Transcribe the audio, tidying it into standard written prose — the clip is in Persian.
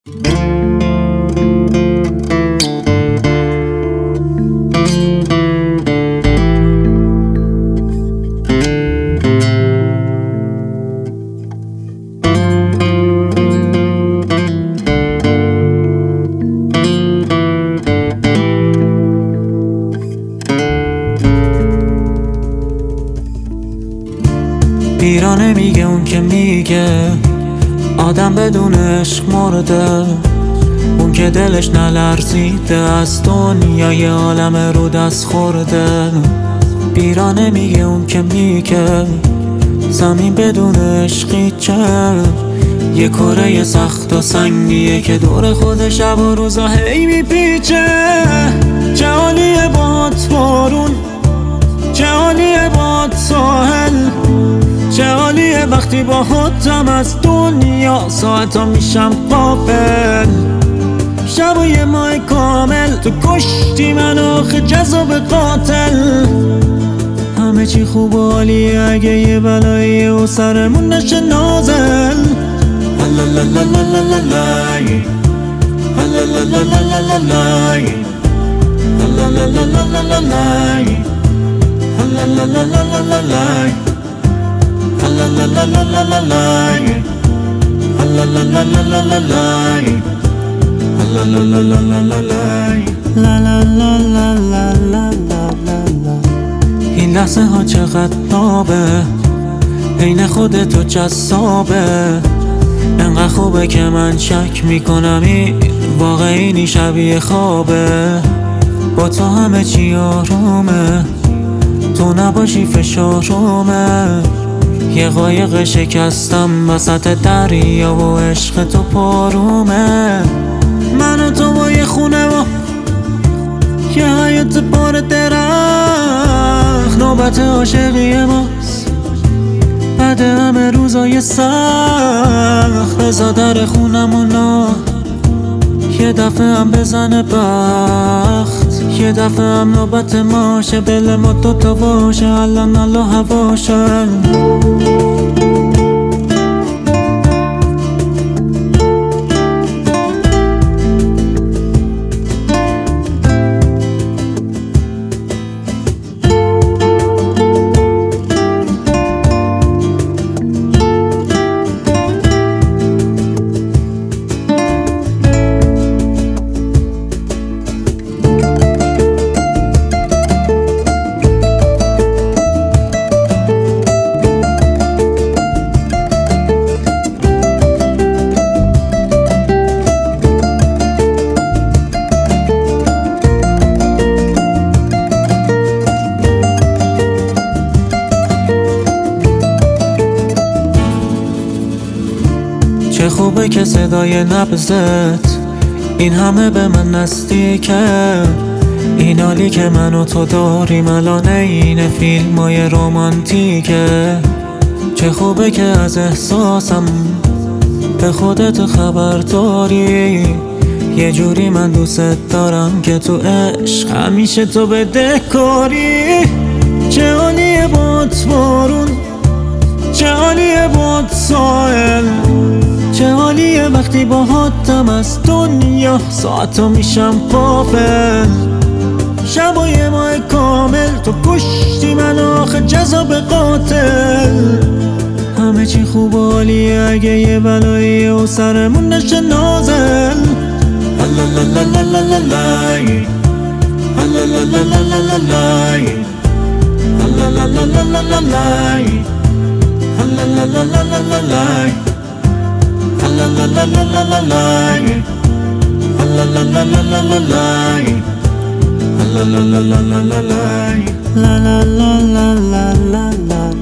بیرانه میگه اون که میگه آدم بدون عشق مرده، اون که دلش نلرزیده از دنیای عالم رو دست خورده. بیرانه میگه اون که میگه زمین بدون عشقی چه، یه کره سخت و سنگیه که دور خود شب و روزا هی میپیچه. چه حالیه باد بارون، چه حالیه باد ساحل، چه حالیه وقتی با خودم از دنیا ساعتا میشم غافل. شب و یه ماه کامل تو کشتی من آخه جذاب قاتل. همه چی خوب و عالیه اگه یه بلاییه و سرمون نشه نازل. این لحظه ها چقدر نابه، عین خودتو جذابه. انقدر خوبه که من شک میکنم این واقعی شبیه خوابه. با تو همه چی آرومه، تو نباشی فشارومه. یه قایق شکستم وسط دریا و عشق تو پارومه. من و تو با یه خونه و یه حیات بار درخت، نوبت عاشقی ماست بعد همه روزای سخت. بزا در خونمونو یه دفعه هم بزنه بخت، یه دفعه هم نوبت ماشه دل ما دوتا باشه الان الله هواشه. چه خوبه که صدای نبضت این همه به من نزدیکه. این حالی که من و تو داریم الان این فیلمای رمانتیکه. چه خوبه که از احساسم به خودت خبر داری. یه جوری من دوست دارم که تو عشق همیشه تو بدهکاری. چه حالیه باد بارون، چه حالیه باد ساحل، چه حالیه وقتی با خودم از دنیا ساعتا میشم غافل. شب و یه ماه کامل تو کشتی من آخه جذاب قاتل. همه چی خوب و عالیه اگه یه بلاییه و سرمون نشه نازل. La la la la la la.